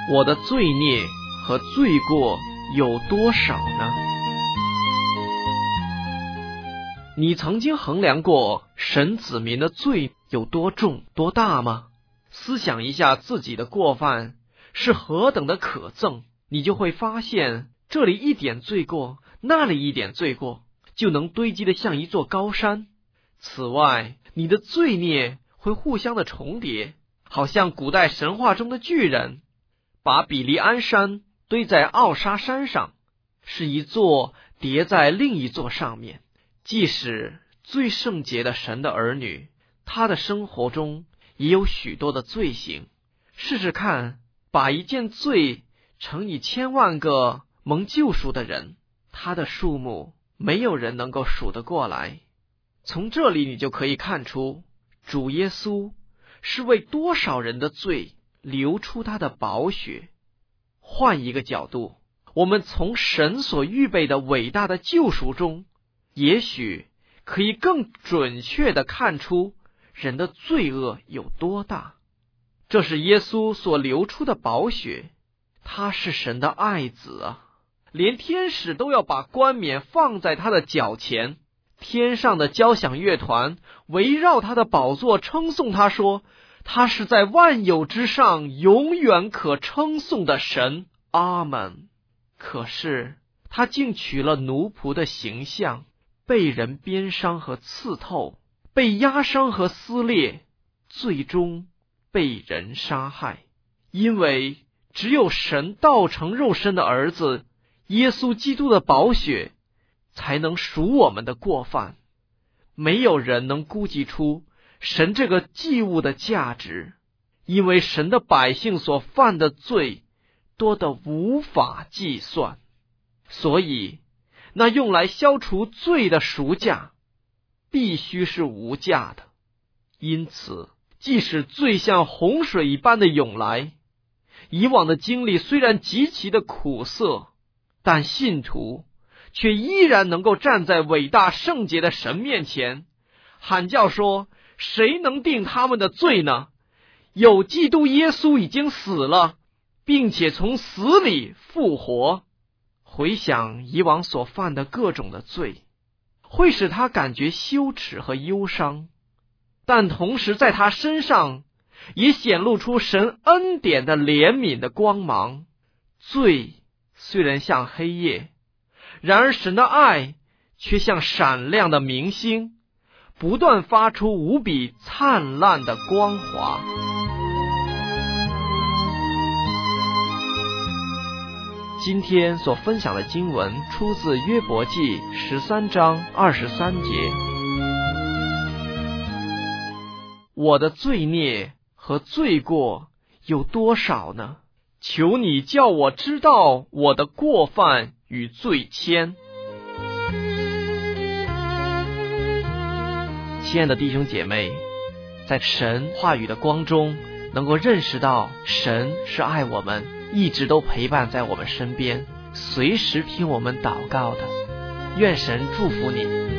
我的罪孽和罪过有多少呢？你曾经衡量过神子民的罪有多重多大吗？思想一下自己的过犯是何等的可憎，你就会发现这里一点罪过，那里一点罪过，就能堆积得像一座高山。此外，你的罪孽会互相的重叠，好像古代神话中的巨人把比利安山堆在奥沙山上，是一座叠在另一座上面。即使最圣洁的神的儿女，他的生活中也有许多的罪行。试试看，把一件罪乘以千万个蒙救赎的人，他的数目没有人能够数得过来。从这里你就可以看出，主耶稣是为多少人的罪流出他的宝血。换一个角度，我们从神所预备的伟大的救赎中，也许可以更准确地看出人的罪恶有多大。这是耶稣所流出的宝血，他是神的爱子啊！连天使都要把冠冕放在他的脚前，天上的交响乐团围绕他的宝座称颂他，说他是在万有之上永远可称颂的神。阿们。可是他竟取了奴仆的形象，被人鞭伤和刺透，被压伤和撕裂，最终被人杀害。因为只有神道成肉身的儿子耶稣基督的宝血才能赎我们的过犯。没有人能估计出神这个祭物的价值，因为神的百姓所犯的罪多得无法计算，所以那用来消除罪的赎价必须是无价的。因此，即使罪像洪水一般的涌来，以往的经历虽然极其的苦涩，但信徒却依然能够站在伟大圣洁的神面前，喊叫说：谁能定他们的罪呢？有基督耶稣已经死了，并且从死里复活。回想以往所犯的各种的罪，会使他感觉羞耻和忧伤，但同时在他身上也显露出神恩典的怜悯的光芒。罪虽然像黑夜，然而神的爱却像闪亮的明星，不断发出无比灿烂的光华。今天所分享的经文出自约伯记13章23节。我的罪孽和罪过有多少呢？求你叫我知道我的过犯与罪愆。亲爱的弟兄姐妹，在神话语的光中，能够认识到神是爱我们，一直都陪伴在我们身边，随时听我们祷告的。愿神祝福你。